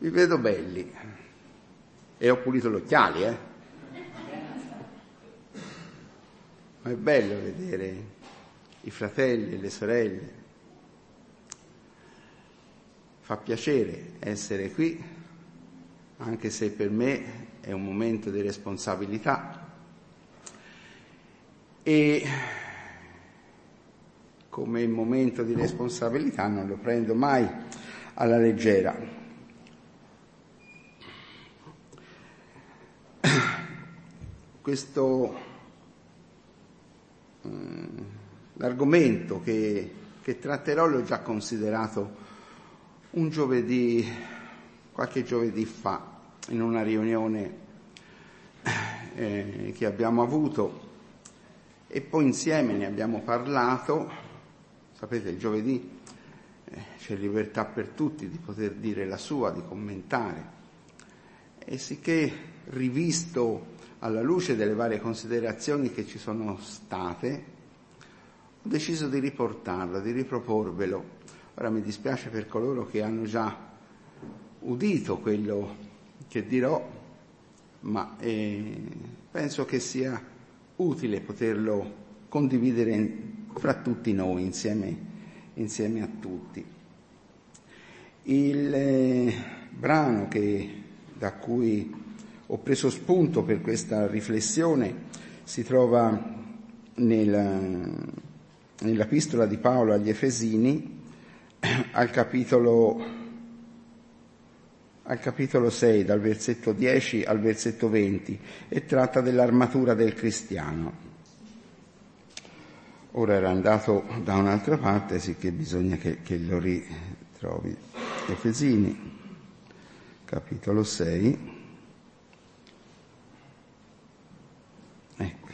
Vi vedo belli e ho pulito gli occhiali, ma è bello vedere i fratelli e le sorelle. Fa piacere essere qui, anche se per me è un momento di responsabilità e come momento di responsabilità non lo prendo mai alla leggera. L'argomento che tratterò l'ho già considerato un giovedì, qualche giovedì fa, in una riunione che abbiamo avuto, e poi insieme ne abbiamo parlato. Sapete, il giovedì c'è libertà per tutti di poter dire la sua, di commentare, e sicché rivisto alla luce delle varie considerazioni che ci sono state, ho deciso di riportarlo, di riproporvelo. Ora mi dispiace per coloro che hanno già udito quello che dirò, ma penso che sia utile poterlo condividere fra tutti noi, insieme a tutti. Il brano da cui ho preso spunto per questa riflessione si trova nell'epistola di Paolo agli Efesini, al capitolo 6, dal versetto 10 al versetto 20, e tratta dell'armatura del cristiano. Ora era andato da un'altra parte, sicché bisogna che lo ritrovi. Efesini, capitolo 6. Ecco.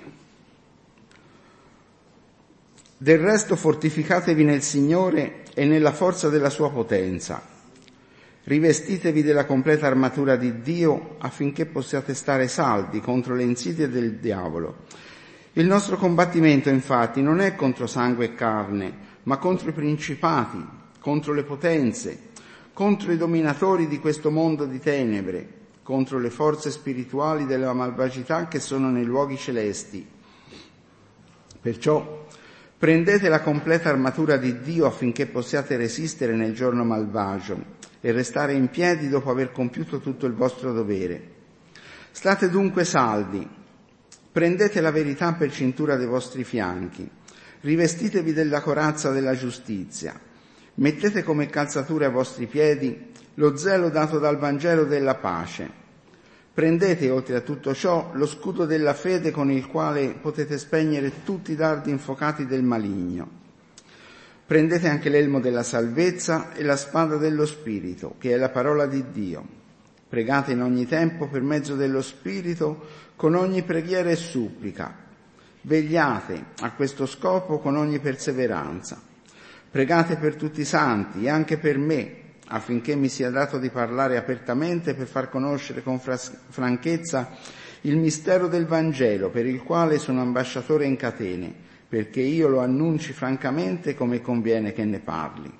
Del resto fortificatevi nel Signore e nella forza della sua potenza. Rivestitevi della completa armatura di Dio affinché possiate stare saldi contro le insidie del diavolo. Il nostro combattimento, infatti, non è contro sangue e carne, ma contro i principati, contro le potenze, contro i dominatori di questo mondo di tenebre, contro le forze spirituali della malvagità che sono nei luoghi celesti. Perciò prendete la completa armatura di Dio affinché possiate resistere nel giorno malvagio e restare in piedi dopo aver compiuto tutto il vostro dovere. State dunque saldi, prendete la verità per cintura dei vostri fianchi, rivestitevi della corazza della giustizia, mettete come calzature ai vostri piedi lo zelo dato dal Vangelo della pace. Prendete, oltre a tutto ciò, lo scudo della fede con il quale potete spegnere tutti i dardi infuocati del maligno. Prendete anche l'elmo della salvezza e la spada dello Spirito, che è la parola di Dio. Pregate in ogni tempo per mezzo dello Spirito con ogni preghiera e supplica. Vegliate a questo scopo con ogni perseveranza. Pregate per tutti i santi e anche per me, affinché mi sia dato di parlare apertamente per far conoscere con franchezza il mistero del Vangelo, per il quale sono ambasciatore in catene, perché io lo annunci francamente come conviene che ne parli.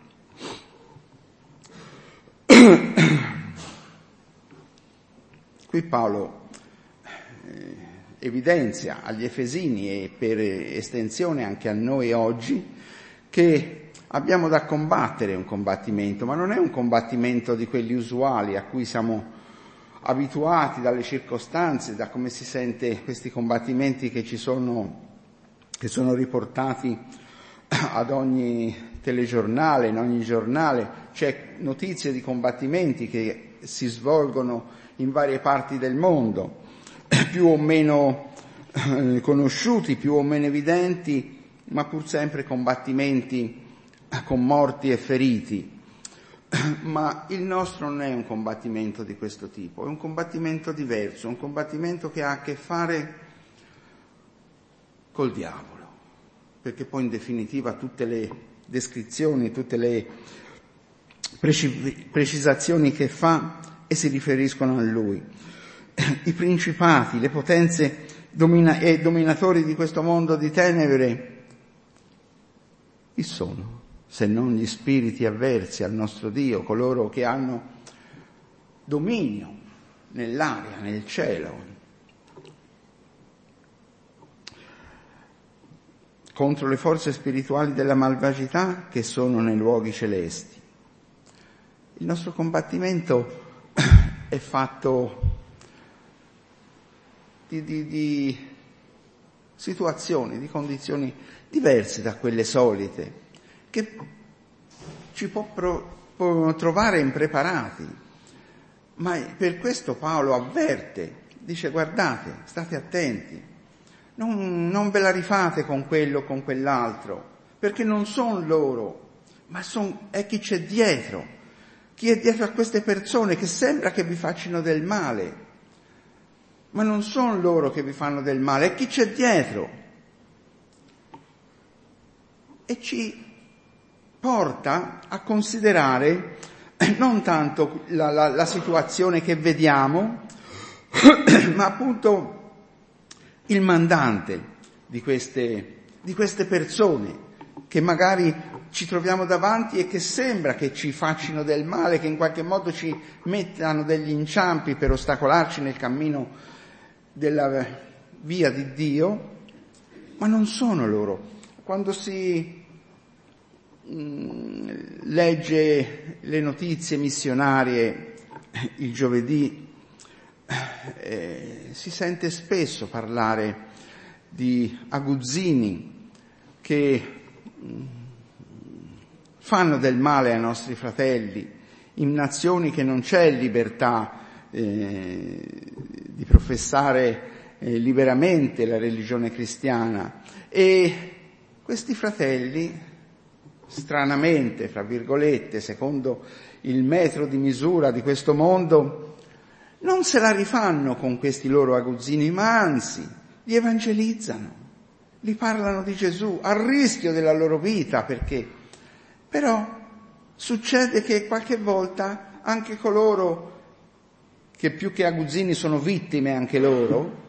Qui Paolo evidenzia agli Efesini e per estensione anche a noi oggi che abbiamo da combattere un combattimento, ma non è un combattimento di quelli usuali a cui siamo abituati dalle circostanze, da come si sente questi combattimenti che sono riportati ad ogni telegiornale, in ogni giornale. C'è notizie di combattimenti che si svolgono in varie parti del mondo, più o meno conosciuti, più o meno evidenti, ma pur sempre combattimenti con morti e feriti. Ma il nostro non è un combattimento di questo tipo, è un combattimento diverso, un combattimento che ha a che fare col diavolo, perché poi in definitiva tutte le descrizioni, tutte le precisazioni che fa e si riferiscono a lui. I principati, le potenze e dominatori di questo mondo di tenebre, chi sono? Se non gli spiriti avversi al nostro Dio, coloro che hanno dominio nell'aria, nel cielo, contro le forze spirituali della malvagità che sono nei luoghi celesti. Il nostro combattimento è fatto di situazioni, di condizioni diverse da quelle solite, che ci può trovare impreparati. Ma per questo Paolo avverte, dice: guardate, state attenti, non ve la rifate con quello o con quell'altro, perché non sono loro, ma è chi c'è dietro. Chi è dietro a queste persone che sembra che vi facciano del male, ma non sono loro che vi fanno del male, è chi c'è dietro. E ci porta a considerare non tanto la situazione che vediamo, ma appunto il mandante di queste persone che magari ci troviamo davanti e che sembra che ci faccino del male, che in qualche modo ci mettano degli inciampi per ostacolarci nel cammino della via di Dio, ma non sono loro. Quando si legge le notizie missionarie il giovedì, si sente spesso parlare di aguzzini che fanno del male ai nostri fratelli in nazioni che non c'è libertà di professare liberamente la religione cristiana, e questi fratelli, stranamente, fra virgolette, secondo il metro di misura di questo mondo, non se la rifanno con questi loro aguzzini, ma anzi li evangelizzano, li parlano di Gesù a rischio della loro vita, perché però succede che qualche volta anche coloro che più che aguzzini sono vittime anche loro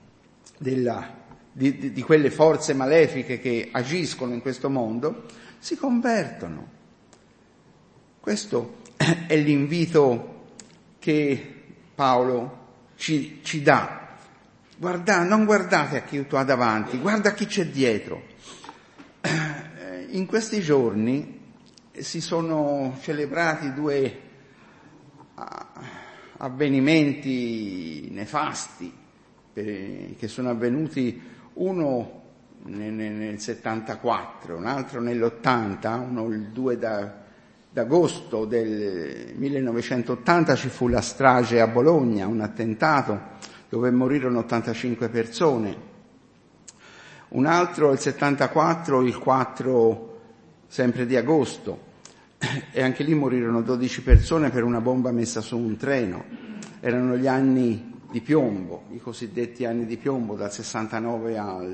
di quelle forze malefiche che agiscono in questo mondo, si convertono. Questo è l'invito che Paolo ci dà. Non guardate a chi tu hai davanti, guarda chi c'è dietro. In questi giorni si sono celebrati 2 avvenimenti nefasti che sono avvenuti, uno nel 74, un altro nell'80, uno il 2 d'agosto del 1980 ci fu la strage a Bologna, un attentato dove morirono 85 persone. Un altro il 74, il 4 sempre di agosto, e anche lì morirono 12 persone per una bomba messa su un treno. Erano gli anni di piombo, i cosiddetti anni di piombo, dal 69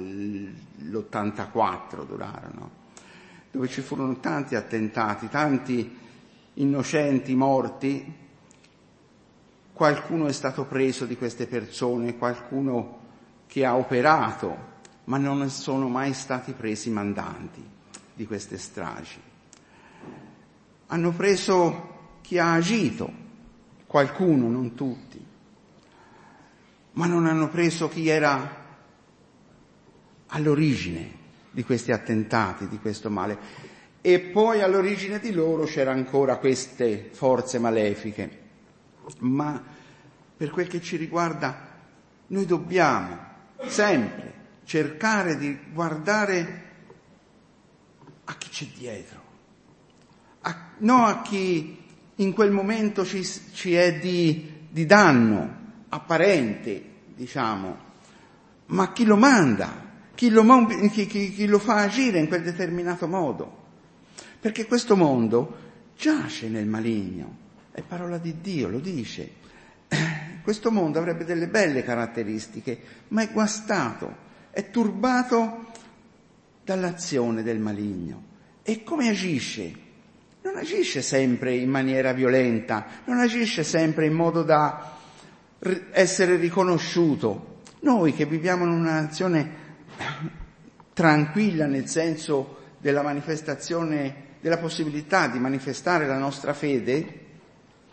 all'84 durarono, dove ci furono tanti attentati, tanti innocenti morti. Qualcuno è stato preso di queste persone, qualcuno che ha operato, ma non sono mai stati presi i mandanti di queste stragi. Hanno preso chi ha agito, qualcuno, non tutti, ma non hanno preso chi era all'origine di questi attentati, di questo male. E poi all'origine di loro c'era ancora queste forze malefiche. Ma per quel che ci riguarda, noi dobbiamo sempre cercare di guardare a chi c'è dietro, non a chi in quel momento ci è di danno apparente, diciamo, ma chi lo manda, chi lo fa agire in quel determinato modo. Perché questo mondo giace nel maligno, è parola di Dio, lo dice. Questo mondo avrebbe delle belle caratteristiche, ma è guastato, è turbato dall'azione del maligno. E come agisce? Non agisce sempre in maniera violenta, non agisce sempre in modo da essere riconosciuto. Noi che viviamo in una nazione tranquilla, nel senso della manifestazione, della possibilità di manifestare la nostra fede,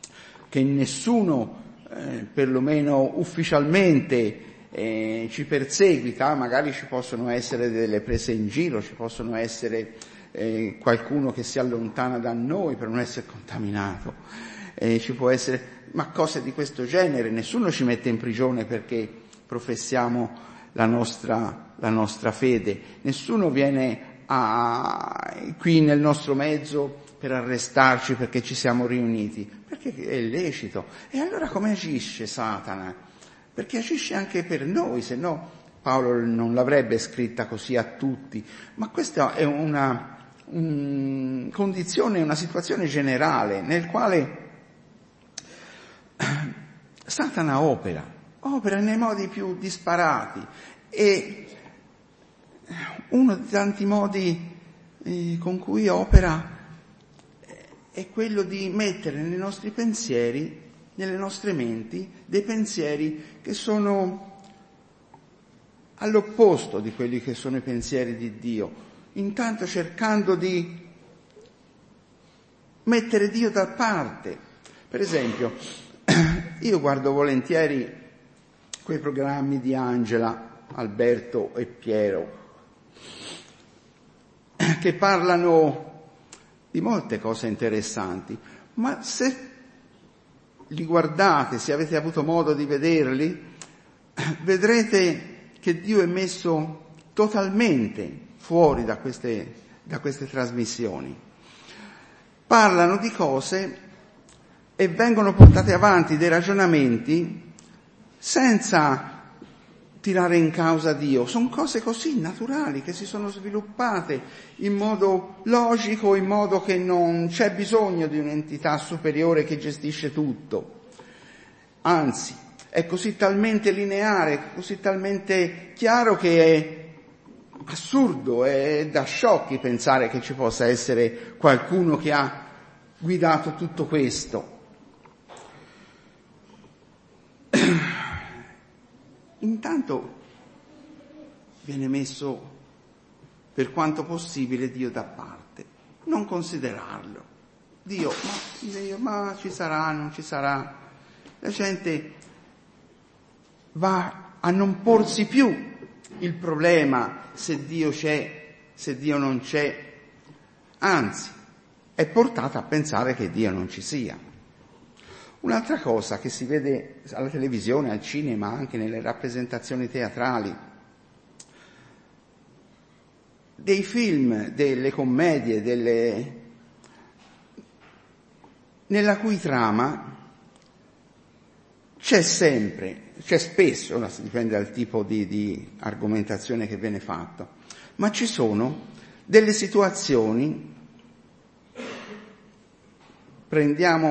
che nessuno, perlomeno ufficialmente, ci perseguita, magari ci possono essere delle prese in giro, ci possono essere qualcuno che si allontana da noi per non essere contaminato, ci può essere, ma cose di questo genere. Nessuno ci mette in prigione perché professiamo la nostra fede, nessuno viene qui nel nostro mezzo per arrestarci perché ci siamo riuniti, perché è lecito. E allora come agisce Satana? Perché agisce anche per noi, se no Paolo non l'avrebbe scritta così a tutti. Ma questa è una condizione, una situazione generale nel quale Satana opera nei modi più disparati, e uno dei tanti modi con cui opera è quello di mettere nei nostri pensieri, nelle nostre menti, dei pensieri che sono all'opposto di quelli che sono i pensieri di Dio, intanto cercando di mettere Dio da parte. Per esempio, io guardo volentieri quei programmi di Angela, Alberto e Piero, che parlano di molte cose interessanti, ma se li guardate, se avete avuto modo di vederli, vedrete che Dio è messo totalmente fuori da queste trasmissioni. Parlano di cose e vengono portati avanti dei ragionamenti senza tirare in causa Dio. Sono cose così naturali che si sono sviluppate in modo logico, in modo che non c'è bisogno di un'entità superiore che gestisce tutto. Anzi, è così talmente lineare, così talmente chiaro che è assurdo, è da sciocchi pensare che ci possa essere qualcuno che ha guidato tutto questo. Intanto viene messo, per quanto possibile, Dio da parte, non considerarlo. Dio, ma ci sarà, non ci sarà. La gente va a non porsi più il problema se Dio c'è, se Dio non c'è, anzi è portata a pensare che Dio non ci sia. Un'altra cosa che si vede alla televisione, al cinema, anche nelle rappresentazioni teatrali, dei film, delle commedie, nella cui trama c'è spesso, dipende dal tipo di argomentazione che viene fatto, ma ci sono delle situazioni, prendiamo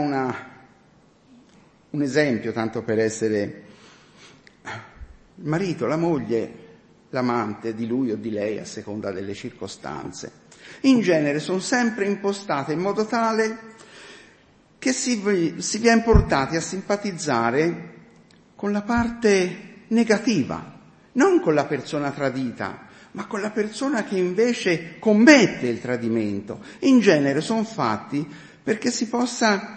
un esempio, tanto per essere il marito, la moglie, l'amante di lui o di lei, a seconda delle circostanze. In genere sono sempre impostate in modo tale che si viene portati a simpatizzare con la parte negativa, non con la persona tradita, ma con la persona che invece commette il tradimento. In genere sono fatti perché si possa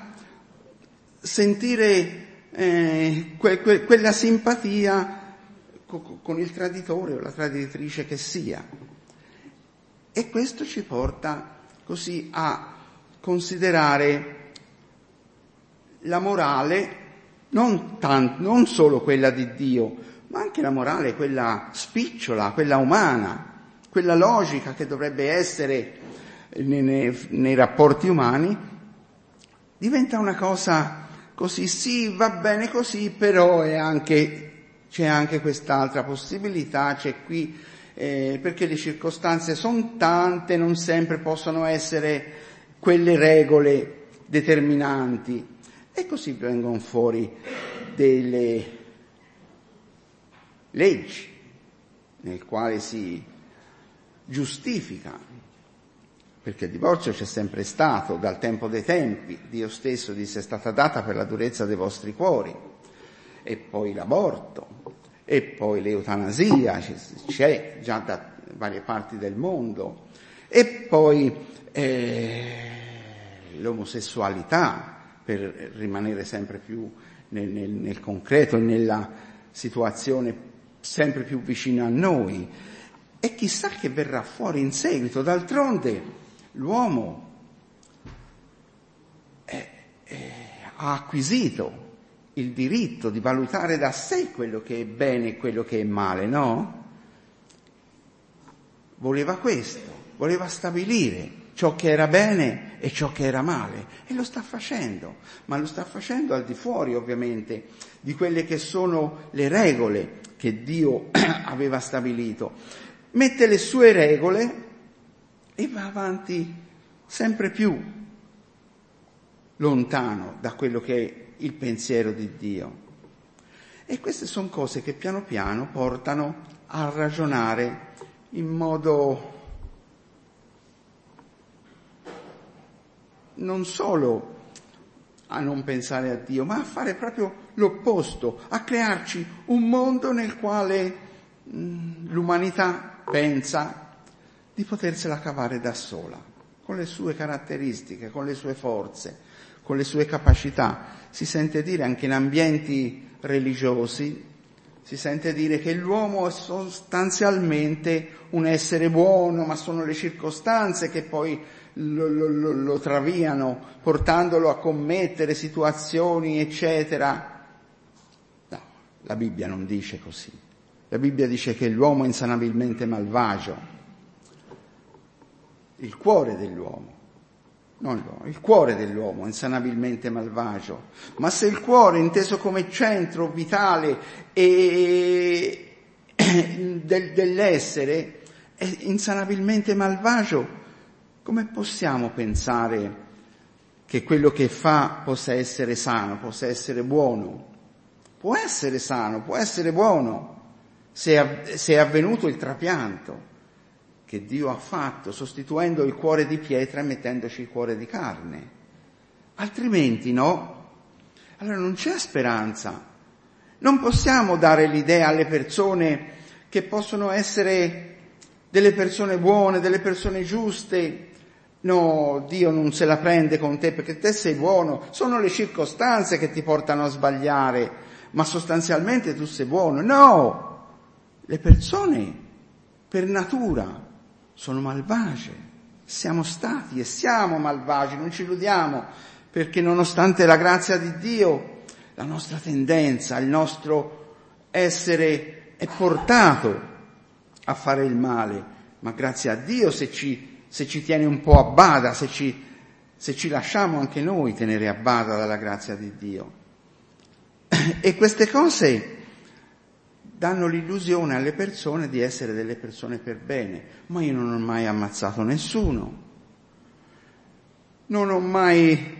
sentire quella simpatia con il traditore o la traditrice che sia. E questo ci porta così a considerare la morale non solo quella di Dio, ma anche la morale, quella spicciola, quella umana, quella logica che dovrebbe essere nei rapporti umani, diventa una cosa così, sì, va bene così, però c'è anche quest'altra possibilità, c'è qui, perché le circostanze sono tante, non sempre possono essere quelle regole determinanti. E così vengono fuori delle leggi nel quale si giustifica, perché il divorzio c'è sempre stato dal tempo dei tempi. Dio stesso disse: è stata data per la durezza dei vostri cuori. E poi l'aborto, e poi l'eutanasia c'è già da varie parti del mondo, e poi l'omosessualità, per rimanere sempre più nel concreto e nella situazione sempre più vicina a noi. E chissà che verrà fuori in seguito. D'altronde l'uomo ha acquisito il diritto di valutare da sé quello che è bene e quello che è male, no? Voleva questo, voleva stabilire ciò che era bene e ciò che era male, e lo sta facendo, ma lo sta facendo al di fuori ovviamente di quelle che sono le regole che Dio aveva stabilito. Mette le sue regole e va avanti sempre più lontano da quello che è il pensiero di Dio. E queste sono cose che piano piano portano a ragionare in modo non solo a non pensare a Dio, ma a fare proprio l'opposto, a crearci un mondo nel quale l'umanità pensa di potersela cavare da sola, con le sue caratteristiche, con le sue forze, con le sue capacità. Si sente dire anche in ambienti religiosi, si sente dire che l'uomo è sostanzialmente un essere buono, ma sono le circostanze che poi lo traviano, portandolo a commettere situazioni, eccetera. No, la Bibbia non dice così. La Bibbia dice che l'uomo è insanabilmente malvagio. Il cuore dell'uomo, non l'uomo, il cuore dell'uomo è insanabilmente malvagio. Ma se il cuore, inteso come centro vitale dell'essere, è insanabilmente malvagio, come possiamo pensare che quello che fa possa essere sano, possa essere buono? Può essere sano, può essere buono, se è avvenuto il trapianto che Dio ha fatto, sostituendo il cuore di pietra e mettendoci il cuore di carne. Altrimenti no. Allora non c'è speranza. Non possiamo dare l'idea alle persone che possono essere delle persone buone, delle persone giuste. No, Dio non se la prende con te perché te sei buono. Sono le circostanze che ti portano a sbagliare, ma sostanzialmente tu sei buono. No! Le persone per natura sono malvagie, siamo stati e siamo malvagi, non ci illudiamo, perché nonostante la grazia di Dio, la nostra tendenza, il nostro essere è portato a fare il male, ma grazie a Dio se ci tiene un po' a bada, se ci lasciamo anche noi tenere a bada dalla grazia di Dio. E queste cose danno l'illusione alle persone di essere delle persone per bene. Ma io non ho mai ammazzato nessuno, non ho mai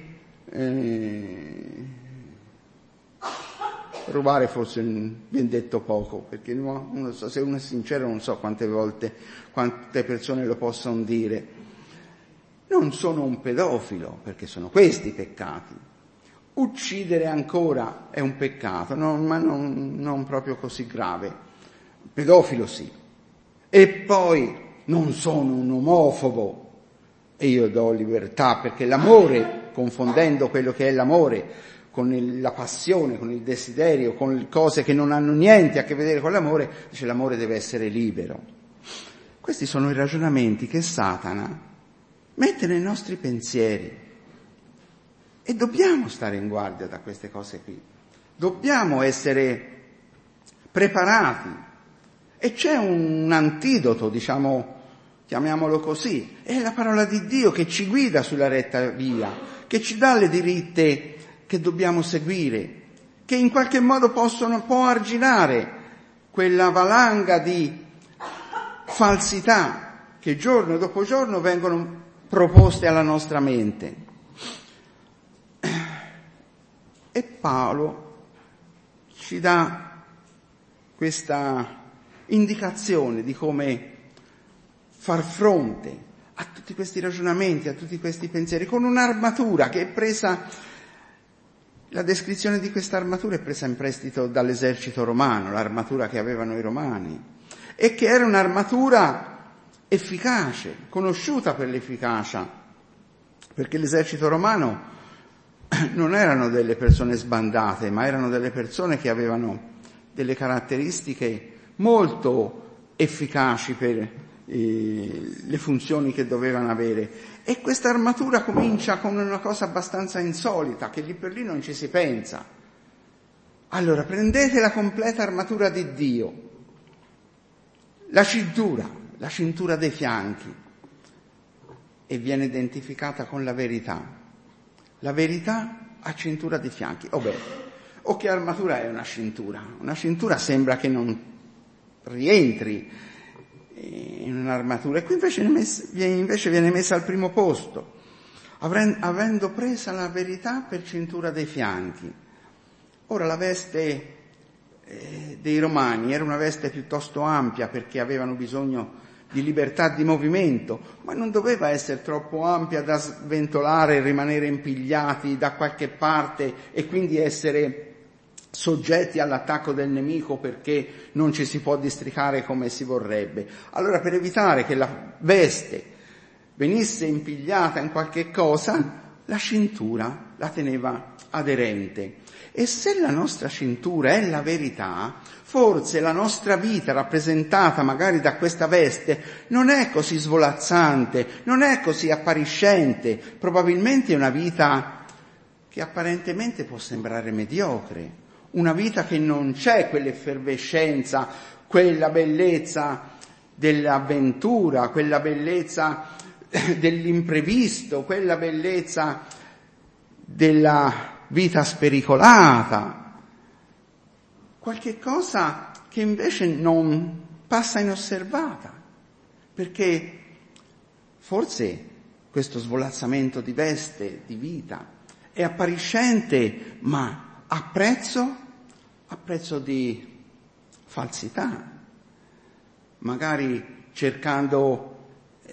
rubare, forse ben detto poco, perché non so, se uno è sincero non so quante persone lo possono dire. Non sono un pedofilo, perché sono questi i peccati. Uccidere ancora è un peccato, ma non proprio così grave. Pedofilo sì. E poi non sono un omofobo e io do libertà, perché l'amore, confondendo quello che è l'amore con la passione, con il desiderio, con cose che non hanno niente a che vedere con l'amore, dice l'amore deve essere libero. Questi sono i ragionamenti che Satana mette nei nostri pensieri. E dobbiamo stare in guardia da queste cose qui. Dobbiamo essere preparati. E c'è un antidoto, chiamiamolo così. È la parola di Dio che ci guida sulla retta via, che ci dà le diritte che dobbiamo seguire, che in qualche modo può arginare quella valanga di falsità che giorno dopo giorno vengono proposte alla nostra mente. E Paolo ci dà questa indicazione di come far fronte a tutti questi ragionamenti, a tutti questi pensieri, con un'armatura che è presa, la descrizione di questa armatura è presa in prestito dall'esercito romano, l'armatura che avevano i romani, e che era un'armatura efficace, conosciuta per l'efficacia, perché l'esercito romano non erano delle persone sbandate, ma erano delle persone che avevano delle caratteristiche molto efficaci per le funzioni che dovevano avere. E questa armatura comincia con una cosa abbastanza insolita, che lì per lì non ci si pensa. Allora, prendete la completa armatura di Dio, la cintura dei fianchi, e viene identificata con la verità. La verità a cintura dei fianchi. O che armatura è una cintura? Una cintura sembra che non rientri in un'armatura, e qui invece viene messa al primo posto, avendo presa la verità per cintura dei fianchi. Ora, la veste dei Romani era una veste piuttosto ampia, perché avevano bisogno di libertà di movimento, ma non doveva essere troppo ampia da sventolare e rimanere impigliati da qualche parte e quindi essere soggetti all'attacco del nemico, perché non ci si può districare come si vorrebbe. Allora, per evitare che la veste venisse impigliata in qualche cosa, la cintura la teneva aderente. E se la nostra cintura è la verità, forse la nostra vita, rappresentata magari da questa veste, non è così svolazzante, non è così appariscente, probabilmente è una vita che apparentemente può sembrare mediocre, una vita che non c'è quell'effervescenza, quella bellezza dell'avventura, quella bellezza dell'imprevisto, quella bellezza della vita spericolata, qualche cosa che invece non passa inosservata, perché forse questo svolazzamento di veste, di vita, è appariscente, ma a prezzo di falsità, magari cercando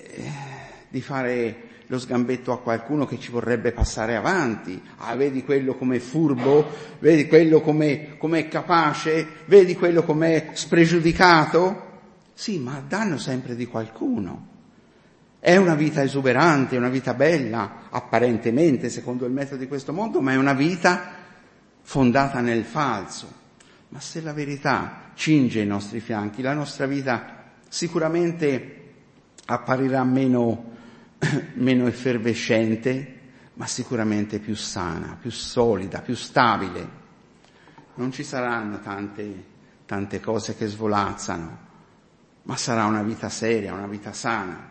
di fare lo sgambetto a qualcuno che ci vorrebbe passare avanti. Vedi quello com'è furbo, vedi quello com'è capace, vedi quello com'è spregiudicato. Sì, ma a danno sempre di qualcuno. È una vita esuberante, è una vita bella, apparentemente, secondo il metodo di questo mondo, ma è una vita fondata nel falso. Ma se la verità cinge i nostri fianchi, la nostra vita sicuramente apparirà meno effervescente, ma sicuramente più sana, più solida, più stabile. Non ci saranno tante cose che svolazzano, ma sarà una vita seria, una vita sana.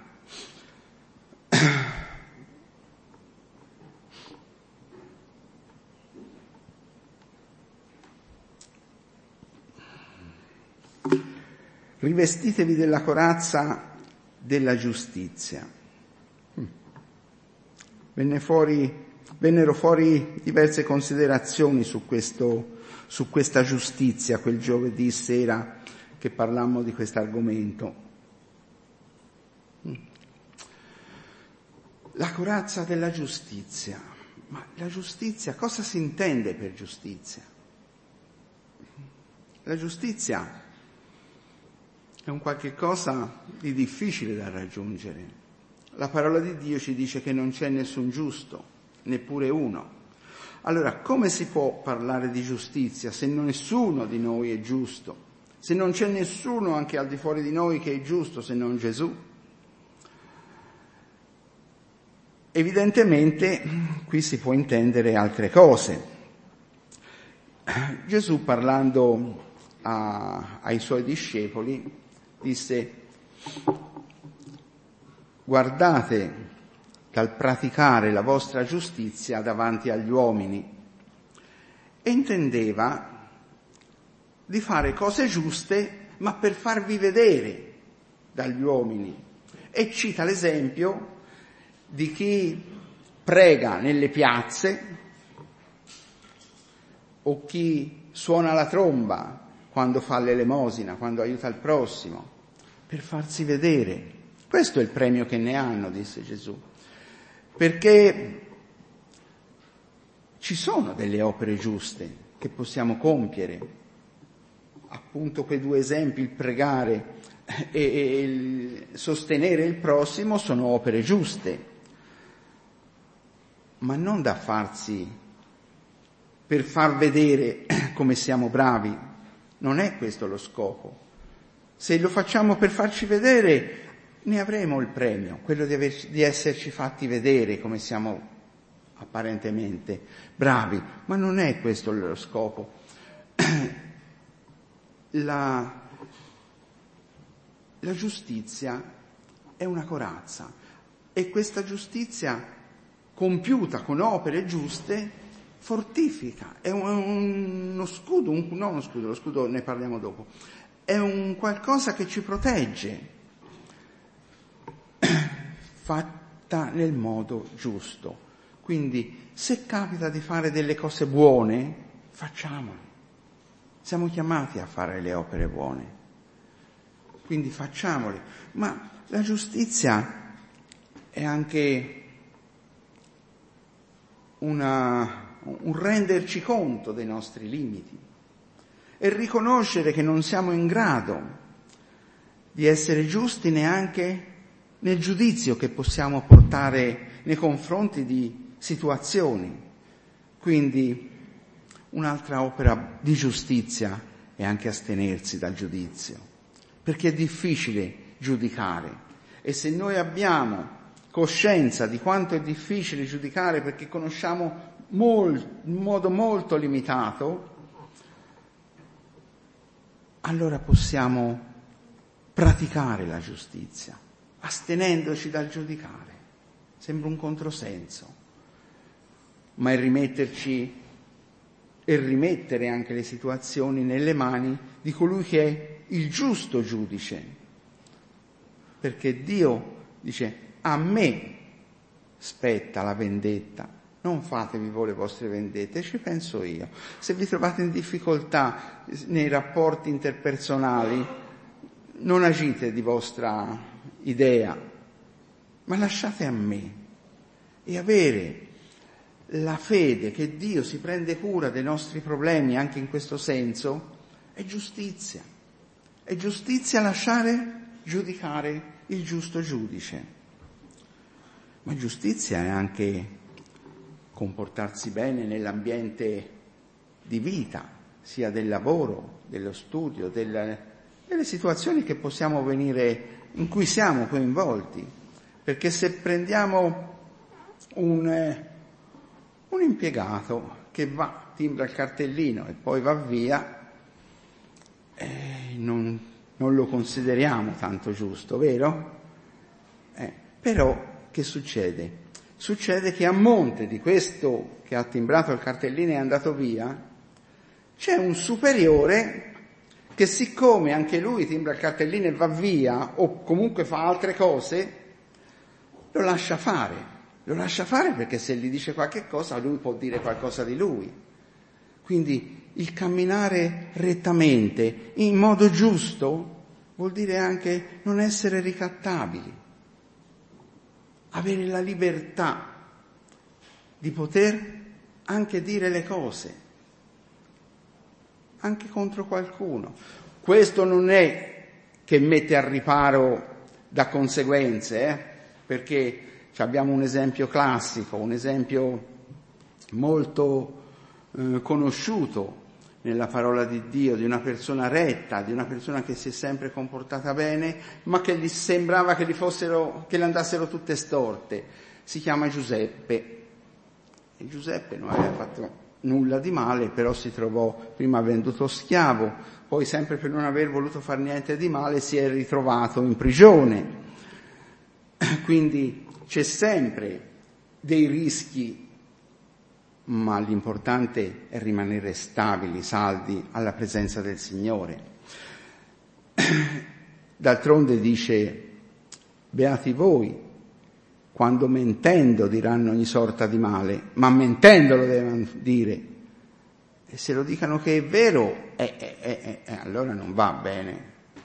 Rivestitevi della corazza della giustizia. Vennero fuori diverse considerazioni su questa giustizia quel giovedì sera che parlammo di questo argomento. La corazza della giustizia. Ma la giustizia, cosa si intende per giustizia? La giustizia è un qualche cosa di difficile da raggiungere. La parola di Dio ci dice che non c'è nessun giusto, neppure uno. Allora, come si può parlare di giustizia se nessuno di noi è giusto? Se non c'è nessuno anche al di fuori di noi che è giusto se non Gesù? Evidentemente qui si può intendere altre cose. Gesù, parlando ai suoi discepoli, disse: guardate dal praticare la vostra giustizia davanti agli uomini. E intendeva di fare cose giuste, ma per farvi vedere dagli uomini. E cita l'esempio di chi prega nelle piazze o chi suona la tromba quando fa l'elemosina, quando aiuta il prossimo, per farsi vedere. Questo è il premio che ne hanno, disse Gesù, perché ci sono delle opere giuste che possiamo compiere. Appunto quei due esempi, il pregare e il sostenere il prossimo, sono opere giuste, ma non da farsi per far vedere come siamo bravi. Non è questo lo scopo. Se lo facciamo per farci vedere, ne avremo il premio, quello di esserci fatti vedere come siamo apparentemente bravi, ma non è questo lo scopo. La giustizia è una corazza e questa giustizia compiuta con opere giuste fortifica, è uno scudo, non uno scudo, lo scudo ne parliamo dopo, è un qualcosa che ci protegge, fatta nel modo giusto. Quindi se capita di fare delle cose buone, facciamole. Siamo chiamati a fare le opere buone. Quindi facciamole. Ma la giustizia è anche un renderci conto dei nostri limiti e riconoscere che non siamo in grado di essere giusti neanche nel giudizio che possiamo portare nei confronti di situazioni. Quindi un'altra opera di giustizia è anche astenersi dal giudizio, perché è difficile giudicare e se noi abbiamo coscienza di quanto è difficile giudicare perché conosciamo in modo molto limitato, allora possiamo praticare la giustizia, astenendoci dal giudicare. Sembra un controsenso, ma è rimetterci e rimettere anche le situazioni nelle mani di colui che è il giusto giudice, perché Dio dice: a me spetta la vendetta, non fatevi voi le vostre vendette, ci penso io. Se vi trovate in difficoltà nei rapporti interpersonali, non agite di vostra idea, ma lasciate a me. E avere la fede che Dio si prende cura dei nostri problemi anche in questo senso è giustizia. È giustizia lasciare giudicare il giusto giudice. Ma giustizia è anche comportarsi bene nell'ambiente di vita, sia del lavoro, dello studio, delle situazioni che possiamo venire, in cui siamo coinvolti. Perché se prendiamo un impiegato che va, timbra il cartellino e poi va via, non lo consideriamo tanto giusto, vero? Però che succede? Succede che a monte di questo che ha timbrato il cartellino e è andato via, c'è un superiore che, siccome anche lui timbra il cartellino e va via, o comunque fa altre cose, lo lascia fare. Lo lascia fare perché se gli dice qualche cosa, lui può dire qualcosa di lui. Quindi il camminare rettamente, in modo giusto, vuol dire anche non essere ricattabili. Avere la libertà di poter anche dire le cose, anche contro qualcuno. Questo non è che mette al riparo da conseguenze, perché abbiamo un esempio classico, un esempio molto conosciuto nella parola di Dio, di una persona retta, di una persona che si è sempre comportata bene, ma che gli sembrava che le andassero tutte storte. Si chiama Giuseppe. E Giuseppe non aveva fatto nulla di male, però si trovò prima venduto schiavo, poi sempre per non aver voluto fare niente di male si è ritrovato in prigione. Quindi c'è sempre dei rischi, ma l'importante è rimanere stabili, saldi alla presenza del Signore. D'altronde dice: beati voi quando mentendo diranno ogni sorta di male, ma mentendo lo devono dire. E se lo dicano che è vero, allora non va bene.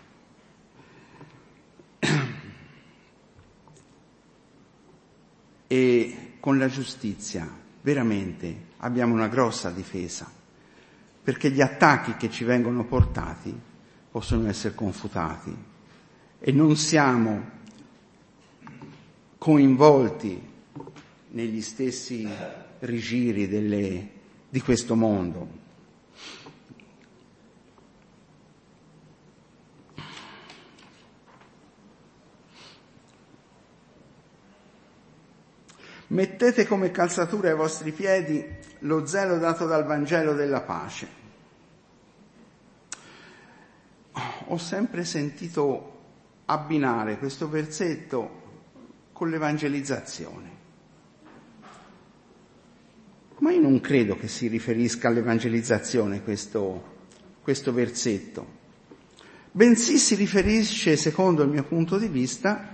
E con la giustizia veramente abbiamo una grossa difesa, perché gli attacchi che ci vengono portati possono essere confutati e non siamo coinvolti negli stessi rigiri di questo mondo. Mettete come calzatura ai vostri piedi lo zelo dato dal Vangelo della pace. Ho sempre sentito abbinare questo versetto con l'evangelizzazione. Ma io non credo che si riferisca all'evangelizzazione questo versetto, bensì si riferisce, secondo il mio punto di vista,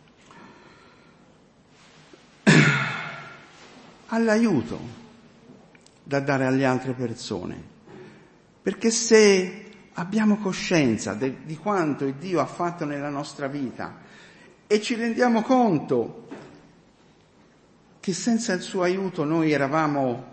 all'aiuto da dare alle altre persone. Perché se abbiamo coscienza di quanto Dio ha fatto nella nostra vita e ci rendiamo conto che senza il suo aiuto noi eravamo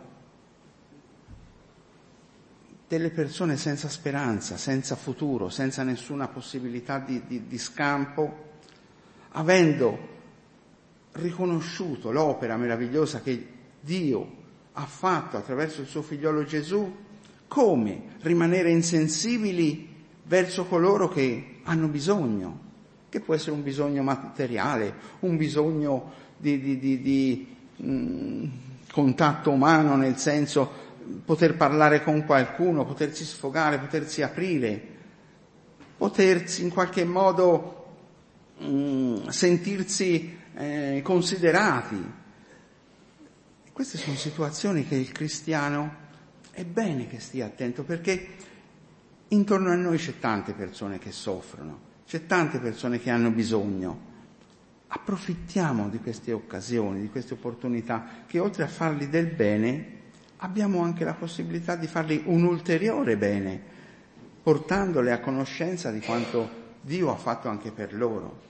delle persone senza speranza, senza futuro, senza nessuna possibilità di scampo, avendo riconosciuto l'opera meravigliosa che Dio ha fatto attraverso il suo figliolo Gesù, come rimanere insensibili verso coloro che hanno bisogno, che può essere un bisogno materiale, un bisogno di contatto umano, nel senso poter parlare con qualcuno, potersi sfogare, potersi aprire, potersi in qualche modo sentirsi considerati. Queste sono situazioni che il cristiano è bene che stia attento, perché intorno a noi c'è tante persone che soffrono, c'è tante persone che hanno bisogno. Approfittiamo di queste occasioni, di queste opportunità, che oltre a fargli del bene abbiamo anche la possibilità di fargli un ulteriore bene, portandole a conoscenza di quanto Dio ha fatto anche per loro.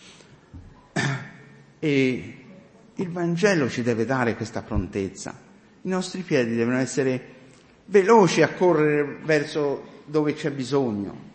E il Vangelo ci deve dare questa prontezza. I nostri piedi devono essere veloci a correre verso dove c'è bisogno,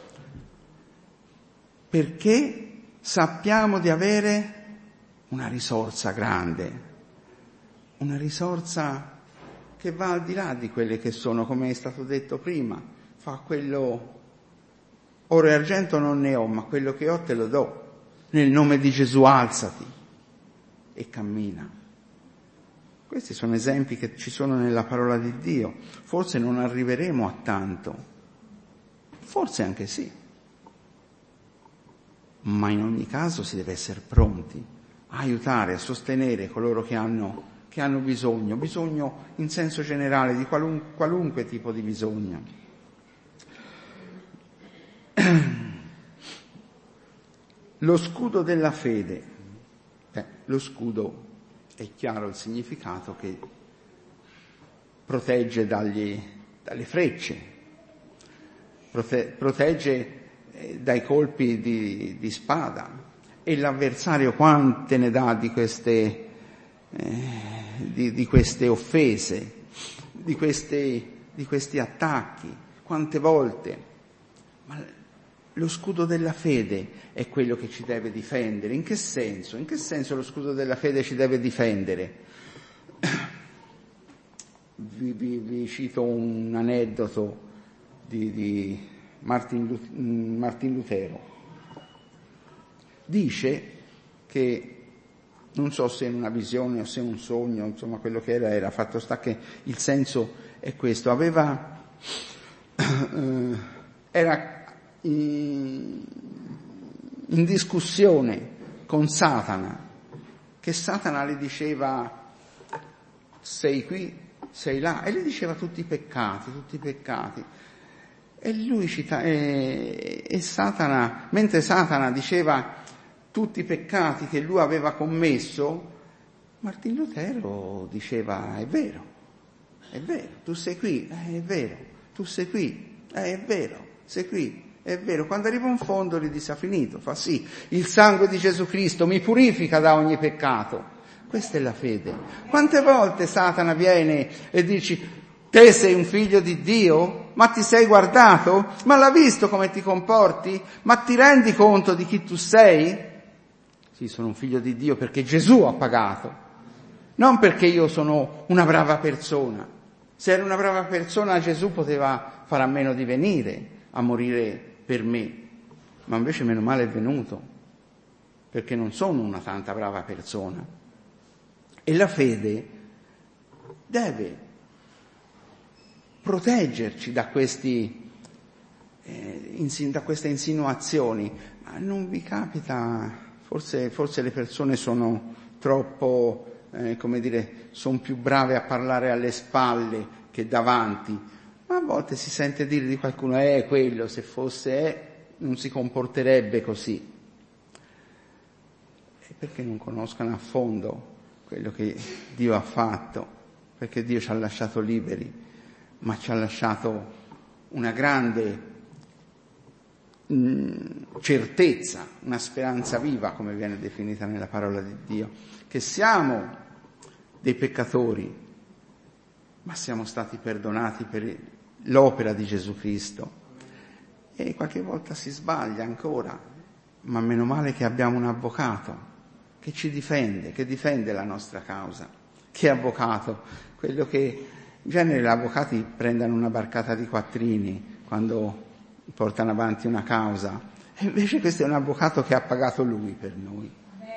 perché sappiamo di avere una risorsa grande, una risorsa che va al di là di quelle che sono, come è stato detto prima, fa quello, oro e argento non ne ho, ma quello che ho te lo do, nel nome di Gesù alzati e cammina. Questi sono esempi che ci sono nella parola di Dio. Forse non arriveremo a tanto, forse anche sì, ma in ogni caso si deve essere pronti a aiutare, a sostenere coloro che hanno bisogno in senso generale, di qualunque tipo di bisogno. Lo scudo della fede. Lo scudo è chiaro il significato, che protegge dalle frecce, protegge dai colpi di spada, e l'avversario quante ne dà di queste offese, di questi attacchi, quante volte. Ma lo scudo della fede è quello che ci deve difendere. In che senso? In che senso lo scudo della fede ci deve difendere? Vi cito un aneddoto di Martin Lutero. Dice che, non so se in una visione o se in un sogno, insomma quello che era fatto sta che il senso è questo, era in discussione con Satana, che Satana le diceva sei qui, sei là, e le diceva tutti i peccati, e lui e Satana, mentre Satana diceva tutti i peccati che lui aveva commesso, Martin Lutero diceva è vero, tu sei qui, è vero, tu sei qui, è vero, sei qui, è vero. Quando arriva in fondo gli disse: ha finito, fa sì, il sangue di Gesù Cristo mi purifica da ogni peccato. Questa è la fede. Quante volte Satana viene e dici: te sei un figlio di Dio? Ma ti sei guardato? Ma l'ha visto come ti comporti? Ma ti rendi conto di chi tu sei? Sì, sono un figlio di Dio perché Gesù ha pagato, non perché io sono una brava persona. Se era una brava persona, Gesù poteva fare a meno di venire a morire per me, ma invece meno male è venuto, perché non sono una tanta brava persona. E la fede deve proteggerci da queste insinuazioni. Ma non vi capita, forse le persone sono troppo, sono più brave a parlare alle spalle che davanti, ma a volte si sente dire di qualcuno, quello se fosse non si comporterebbe così. E perché non conoscono a fondo quello che Dio ha fatto? Perché Dio ci ha lasciato liberi, ma ci ha lasciato una grande certezza, una speranza viva, come viene definita nella parola di Dio, che siamo dei peccatori, ma siamo stati perdonati per l'opera di Gesù Cristo. E qualche volta si sbaglia ancora, ma meno male che abbiamo un avvocato che ci difende, che difende la nostra causa. Che avvocato? Quello che in genere gli avvocati prendono una barcata di quattrini quando portano avanti una causa, e invece questo è un avvocato che ha pagato lui per noi.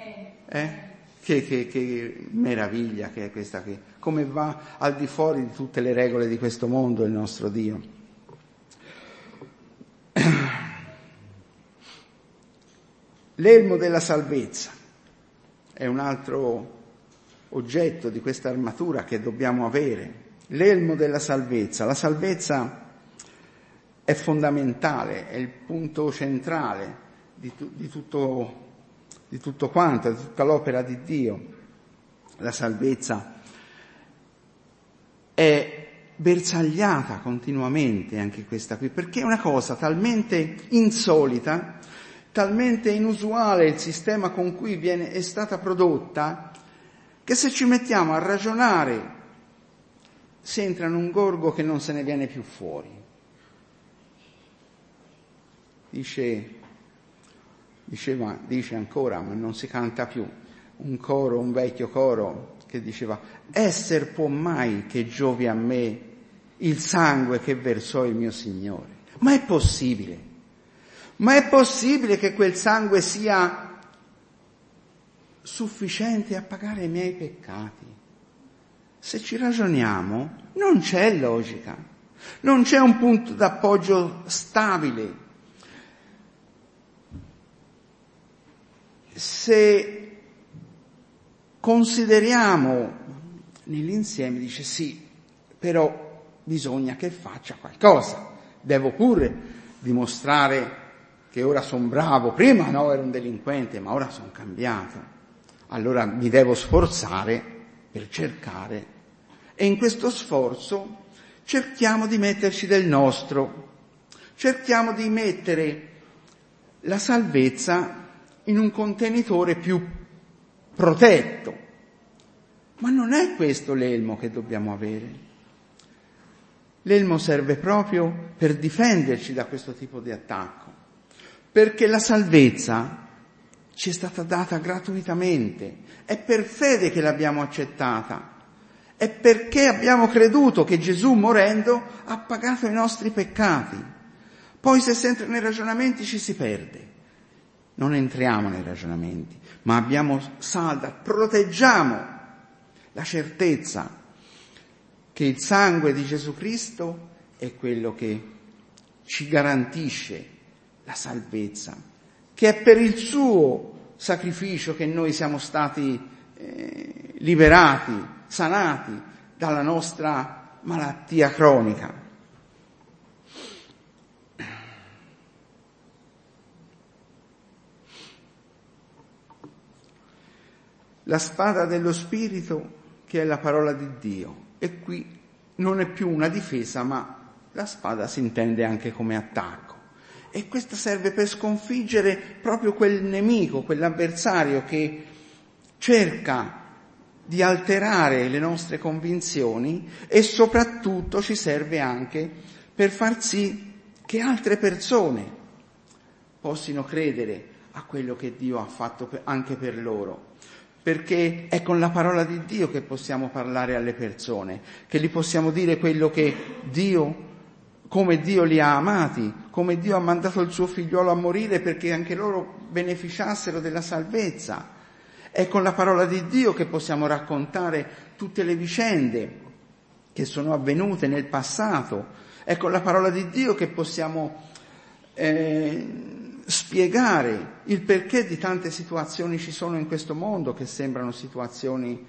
Che meraviglia che è questa qui, come va al di fuori di tutte le regole di questo mondo il nostro Dio. L'elmo della salvezza è un altro oggetto di questa armatura che dobbiamo avere. L'elmo della salvezza. La salvezza è fondamentale, è il punto centrale di tutto quanto, di tutta l'opera di Dio. La salvezza è bersagliata continuamente anche questa qui, perché è una cosa talmente insolita, talmente inusuale il sistema con cui è stata prodotta, che se ci mettiamo a ragionare si entra in un gorgo che non se ne viene più fuori. Dice ancora, ma non si canta più, un vecchio coro che diceva: esser può mai che giovi a me il sangue che versò il mio Signore? Ma è possibile? Ma è possibile che quel sangue sia sufficiente a pagare i miei peccati? Se ci ragioniamo, non c'è logica, non c'è un punto d'appoggio stabile. Se consideriamo nell'insieme, dice sì, però bisogna che faccia qualcosa, devo pure dimostrare che ora sono bravo, prima no, ero un delinquente, ma ora sono cambiato, allora mi devo sforzare per cercare, e in questo sforzo cerchiamo di metterci del nostro, cerchiamo di mettere la salvezza in un contenitore più protetto. Ma non è questo l'elmo che dobbiamo avere. L'elmo serve proprio per difenderci da questo tipo di attacco, perché la salvezza ci è stata data gratuitamente, è per fede che l'abbiamo accettata, è perché abbiamo creduto che Gesù morendo ha pagato i nostri peccati. Poi se si entra nei ragionamenti ci si perde. Non entriamo nei ragionamenti, ma abbiamo salda, proteggiamo la certezza che il sangue di Gesù Cristo è quello che ci garantisce la salvezza, che è per il suo sacrificio che noi siamo stati liberati, sanati dalla nostra malattia cronica. La spada dello Spirito, che è la parola di Dio, e qui non è più una difesa, ma la spada si intende anche come attacco. E questa serve per sconfiggere proprio quel nemico, quell'avversario che cerca di alterare le nostre convinzioni, e soprattutto ci serve anche per far sì che altre persone possano credere a quello che Dio ha fatto anche per loro. perché è con la parola di Dio che possiamo parlare alle persone, che gli possiamo dire quello che Dio, come Dio li ha amati, come Dio ha mandato il suo figliolo a morire perché anche loro beneficiassero della salvezza. È con la parola di Dio che possiamo raccontare tutte le vicende che sono avvenute nel passato. È con la parola di Dio che possiamo spiegare il perché di tante situazioni ci sono in questo mondo che sembrano situazioni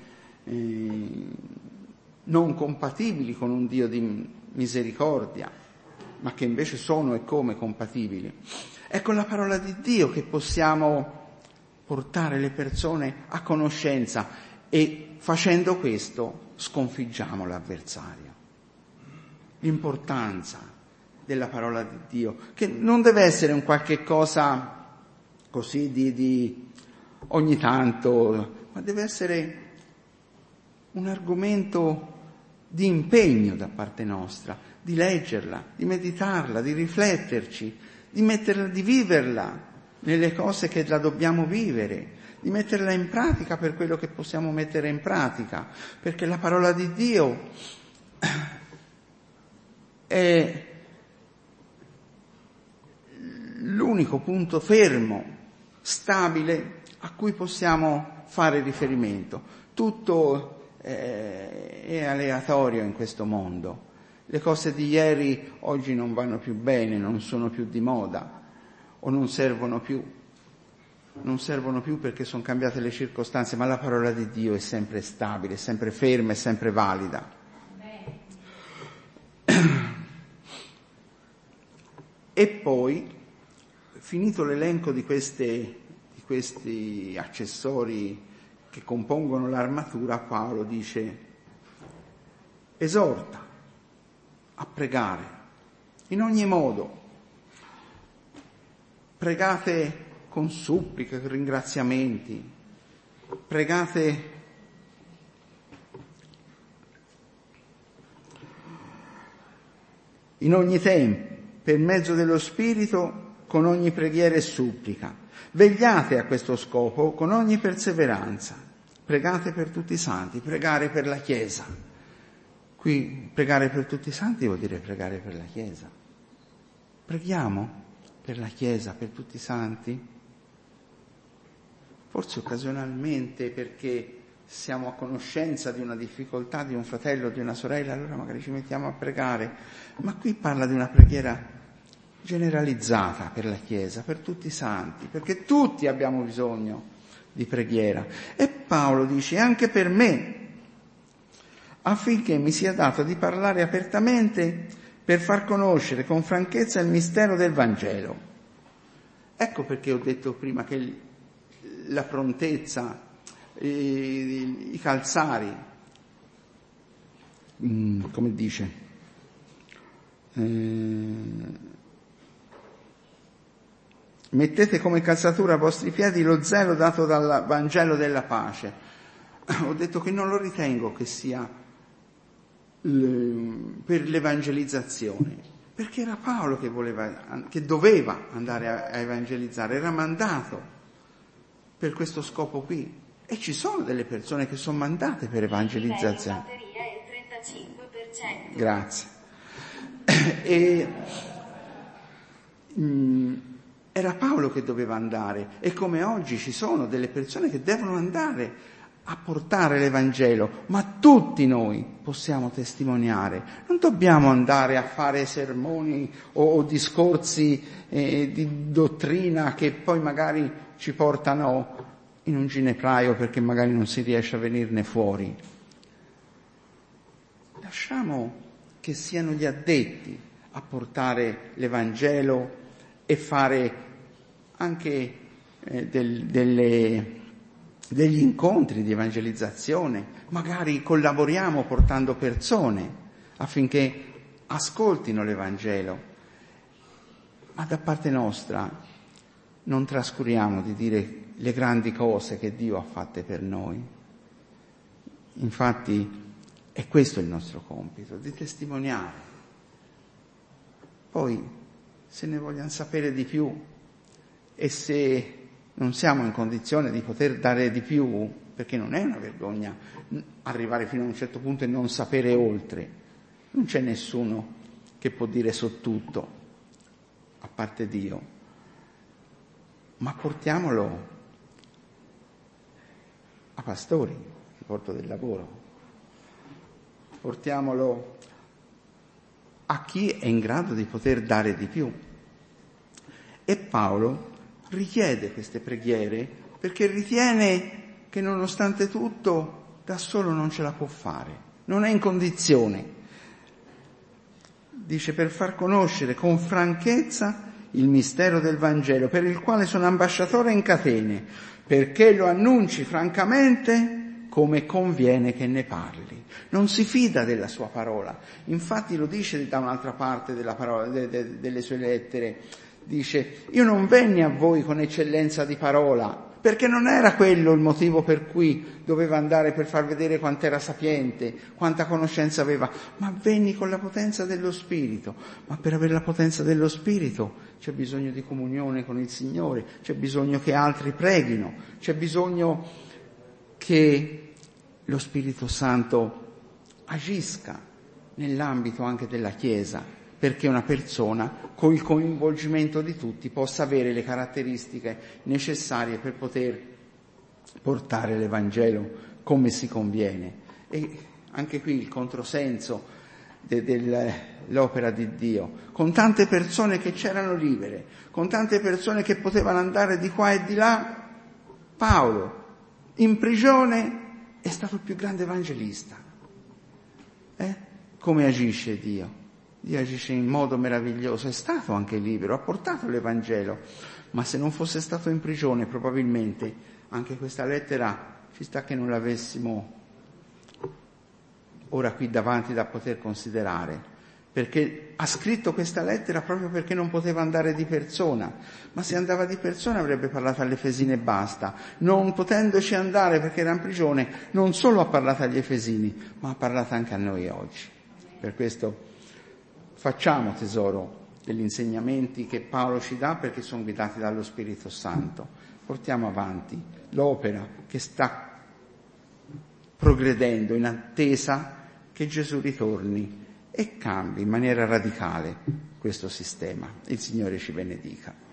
non compatibili con un Dio di misericordia, ma che invece sono e come compatibili. È con la parola di Dio che possiamo portare le persone a conoscenza e facendo questo sconfiggiamo l'avversario. L'importanza della parola di Dio, che non deve essere un qualche cosa così di ogni tanto, ma deve essere un argomento di impegno da parte nostra, di leggerla, di meditarla, di rifletterci, di viverla nelle cose che la dobbiamo vivere, di metterla in pratica per quello che possiamo mettere in pratica, perché la parola di Dio è l'unico punto fermo, stabile, a cui possiamo fare riferimento. Tutto è aleatorio in questo mondo. Le cose di ieri oggi non vanno più bene, non sono più di moda o non servono più perché sono cambiate le circostanze, ma la parola di Dio è sempre stabile, è sempre ferma, è sempre valida. E poi, finito l'elenco di questi accessori che compongono l'armatura, Paolo dice: esorta a pregare in ogni modo, pregate con suppliche, con ringraziamenti, pregate in ogni tempo, per mezzo dello Spirito, con ogni preghiera e supplica. Vegliate a questo scopo con ogni perseveranza. Pregate per tutti i santi, pregare per la Chiesa. Qui pregare per tutti i santi vuol dire pregare per la Chiesa. Preghiamo per la Chiesa, per tutti i santi? Forse occasionalmente perché siamo a conoscenza di una difficoltà di un fratello o di una sorella, allora magari ci mettiamo a pregare, ma qui parla di una preghiera generalizzata per la Chiesa, per tutti i santi, perché tutti abbiamo bisogno di preghiera. E Paolo dice: anche per me, affinché mi sia dato di parlare apertamente per far conoscere con franchezza il mistero del Vangelo. Ecco perché ho detto prima che la prontezza, i calzari, come dice, mettete come calzatura ai vostri piedi lo zelo dato dal Vangelo della pace. Ho detto che non lo ritengo che sia per l'evangelizzazione, perché era Paolo che doveva andare a evangelizzare, era mandato per questo scopo qui. E ci sono delle persone che sono mandate per evangelizzazione. Grazie. Era Paolo che doveva andare, e come oggi ci sono delle persone che devono andare a portare l'Evangelo, ma tutti noi possiamo testimoniare. Non dobbiamo andare a fare sermoni o discorsi di dottrina che poi magari ci portano in un ginepraio perché magari non si riesce a venirne fuori. Lasciamo che siano gli addetti a portare l'Evangelo e fare anche degli incontri di evangelizzazione. Magari collaboriamo portando persone affinché ascoltino l'Evangelo, ma da parte nostra non trascuriamo di dire le grandi cose che Dio ha fatte per noi. Infatti è questo il nostro compito, di testimoniare. Poi, se ne vogliano sapere di più e se non siamo in condizione di poter dare di più, perché non è una vergogna arrivare fino a un certo punto e non sapere oltre. Non c'è nessuno che può dire so tutto, a parte Dio. Ma portiamolo a pastori, il porto del lavoro. Portiamolo a chi è in grado di poter dare di più. E Paolo richiede queste preghiere perché ritiene che nonostante tutto da solo non ce la può fare, non è in condizione. Dice: per far conoscere con franchezza il mistero del Vangelo, per il quale sono ambasciatore in catene, perché lo annunci francamente come conviene che ne parli. Non si fida della sua parola. Infatti lo dice da un'altra parte della parola, delle sue lettere. Dice: io non venni a voi con eccellenza di parola, perché non era quello il motivo per cui doveva andare, per far vedere quanto era sapiente, quanta conoscenza aveva, ma venni con la potenza dello Spirito. Ma per avere la potenza dello Spirito c'è bisogno di comunione con il Signore, c'è bisogno che altri preghino, c'è bisogno che lo Spirito Santo agisca nell'ambito anche della Chiesa, perché una persona, con il coinvolgimento di tutti, possa avere le caratteristiche necessarie per poter portare l'Evangelo come si conviene. E anche qui il controsenso dell'opera di Dio, con tante persone che c'erano libere, con tante persone che potevano andare di qua e di là, Paolo, in prigione, è stato il più grande evangelista. Come agisce Dio? Dio agisce in modo meraviglioso, è stato anche libero, ha portato l'Evangelo, ma se non fosse stato in prigione probabilmente anche questa lettera ci sta che non l'avessimo ora qui davanti da poter considerare, perché ha scritto questa lettera proprio perché non poteva andare di persona, ma se andava di persona avrebbe parlato agli Efesini e basta. Non potendoci andare perché era in prigione, non solo ha parlato agli Efesini, ma ha parlato anche a noi oggi. Per questo facciamo tesoro degli insegnamenti che Paolo ci dà, perché sono guidati dallo Spirito Santo. Portiamo avanti l'opera che sta progredendo in attesa che Gesù ritorni e cambi in maniera radicale questo sistema. Il Signore ci benedica.